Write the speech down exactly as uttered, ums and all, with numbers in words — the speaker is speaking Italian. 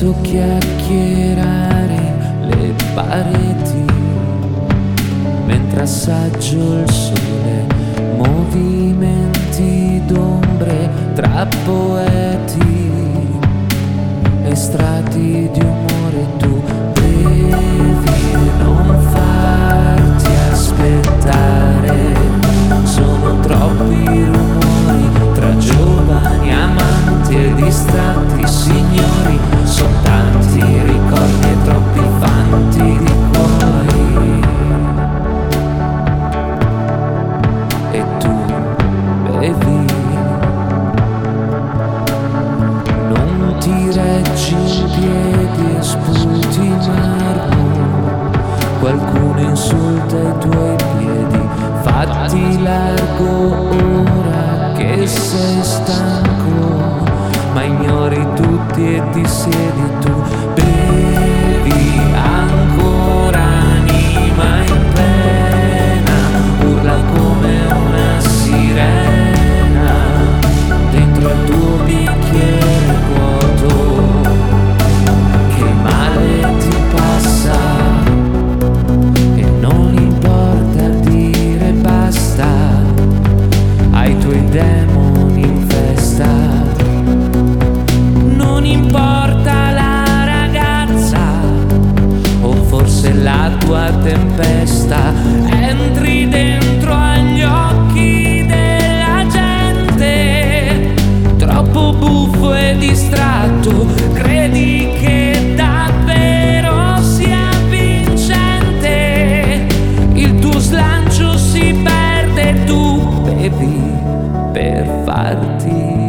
sento chiacchierare le pareti mentre assaggio il sole, movimenti d'ombre tra poeti, estratti di umore. Tu devi non farti aspettare, sono troppi rumori tra giovani amanti e distratti signori, sono tanti ricordi e troppi fanti di cuori. E tu bevi, non ti reggi in piedi e sputi marmo, qualcuno insulta i tuoi piedi, fatti largo ora che sei stanco, ma ignori tutti e ti siedi. Tu bevi ancora, anima in pena, urla come una sirena dentro il tuo bicchiere vuoto. Che male ti passa e non importa dire basta ai tuoi demoni in festa. Non importa la ragazza o forse la tua tempesta, entri dentro agli occhi della gente, troppo buffo e distratto, credi che davvero sia vincente, il tuo slancio si perde, tu bevi per farti